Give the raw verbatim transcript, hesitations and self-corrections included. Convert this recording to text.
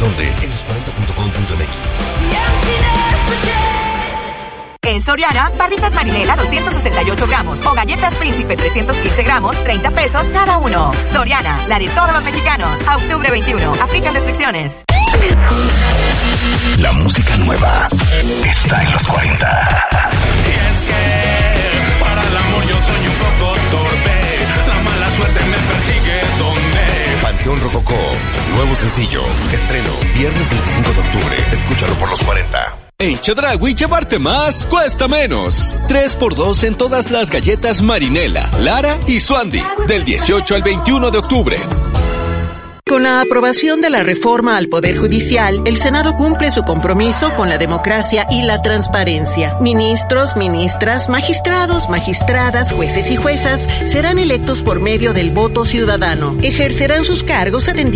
¿Dónde? En los cuarenta punto com punto m x. En Soriana, barritas Marinela doscientos sesenta y ocho gramos o galletas Príncipe trescientos quince gramos, treinta pesos cada uno. Soriana, la de todos los mexicanos. A octubre veintiuno, aplican restricciones. La música nueva está en los cuarenta. Y es que para el amor yo soy un poco torpe. La mala suerte me persigue donde. Panteón Rococó, nuevo sencillo, estreno, viernes veinticinco de octubre. Escúchalo por los cuarenta. En Chedraui llevarte más cuesta menos. tres por dos en todas las galletas Marinela, Lara y Suandi. Del dieciocho al veintiuno de octubre. Con la aprobación de la reforma al Poder Judicial, el Senado cumple su compromiso con la democracia y la transparencia. Ministros, ministras, magistrados, magistradas, jueces y juezas serán electos por medio del voto ciudadano. Ejercerán sus cargos atendiendo